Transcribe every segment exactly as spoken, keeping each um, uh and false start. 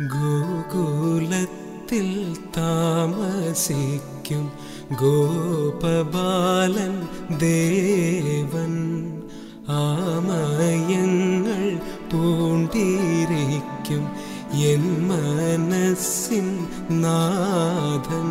ഗോകുലത്തിൽ താമസിക്കും ഗോപബാലൻ ദേവൻ, ആമയങ്ങൾ പൂണ്ടിരിക്കും എൻ മനസ്സിൻ നാഥൻ.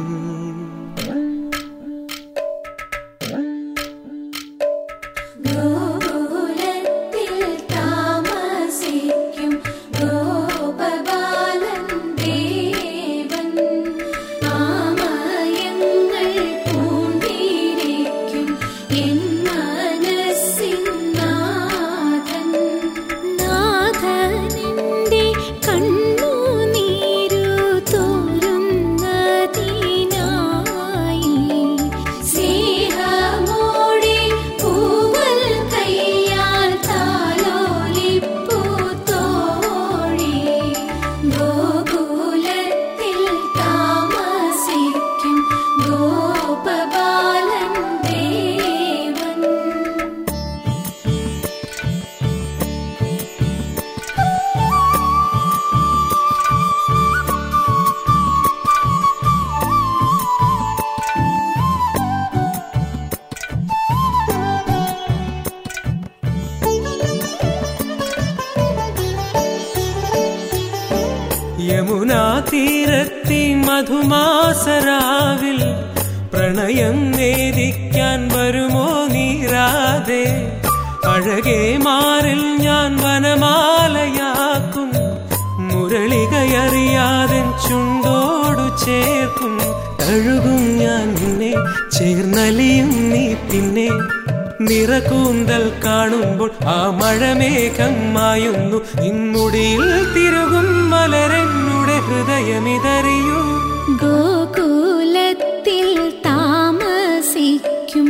യമുനാ തീരത്തി മധുമാസരാവിൽ പ്രണയം നേദിക്കാൻ വരുമോ നീരാതെ? അഴകേ മാറിൽ ഞാൻ വനമാലയാക്കും, മുരളികയറിയാതെ ചുണ്ടോടു ചേർക്കും. തഴുകും ഞാൻ നിന്നെ, ചേർന്നലിയും നീ പിന്നെ. നിറകൂന്തൽ കാണുമ്പോൾ ആ മഴമേഘം മായുന്നു, നിന്നുടിയിൽ തിരുകും മലരെന്നുടെ ഹൃദയമിതറിയൂ. ഗോകുലത്തിൽ താമസിക്കും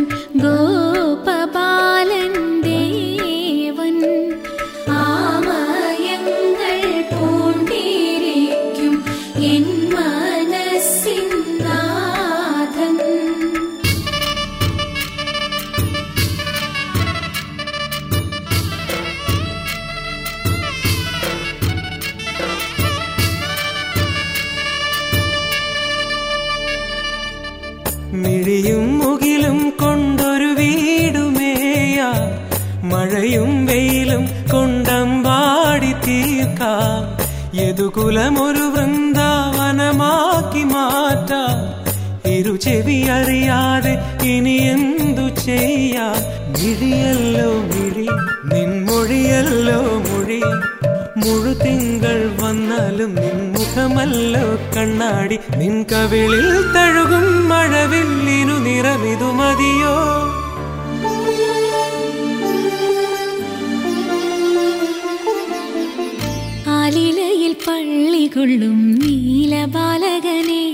ഗോപബാലൻ ദേവൻ, ആമയങ്ങൾ പൂണ്ടിരിക്കും എൻ മനസ്സിൻ നാഥൻ. മിഴിയും മുകിലും കൊണ്ടൊരു വീടുമേയാ, മഴയും വെയിലും കൊണ്ടമ്പാടി തീർക്കാം. യദുകുലമൊരു വൃന്ദാവനമാക്കി മാറ്റാം. ഇരുചെവി അറിയാതെ ഇനി എന്തു ചെയ്യാം? മിഴിയല്ലോ മിഴി, നിൻമൊഴിയല്ലോ മൊഴി. മുഴുതിങ്കൾ വന്നാലും നിൻ മുഖമല്ലോ കണ്ണാടി. നിൻ കവിളിൽ തഴുകും മഴവില്ലിനു നിറമിതു മതിയോ? ആലിലയിൽ പള്ളികൊള്ളും നീലബാലകനേ,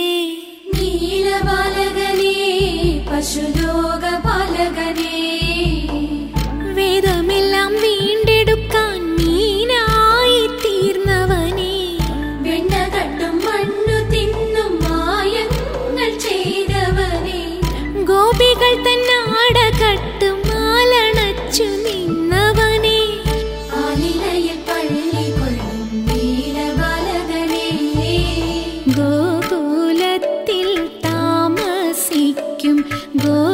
നീലബാലകനേ, പശുലോകപാലകനേ, വേദമെല്ലാം വീണ്ടെടുക്കാൻ മീനായി തീർന്നവനേ, വെണ്ണകട്ടും മണ്ണു തിന്നും മായങ്ങൾ ചെയ്തവനേ, ഗോപികൾ തന്നാടകട്ടു മാലണച്ചു നിന്നവനേ, ആലിലയിൽ പള്ളികൊള്ളും നീലബാലകനേ. ഗോകുലത്തിൽ താമസിക്കും ഗോ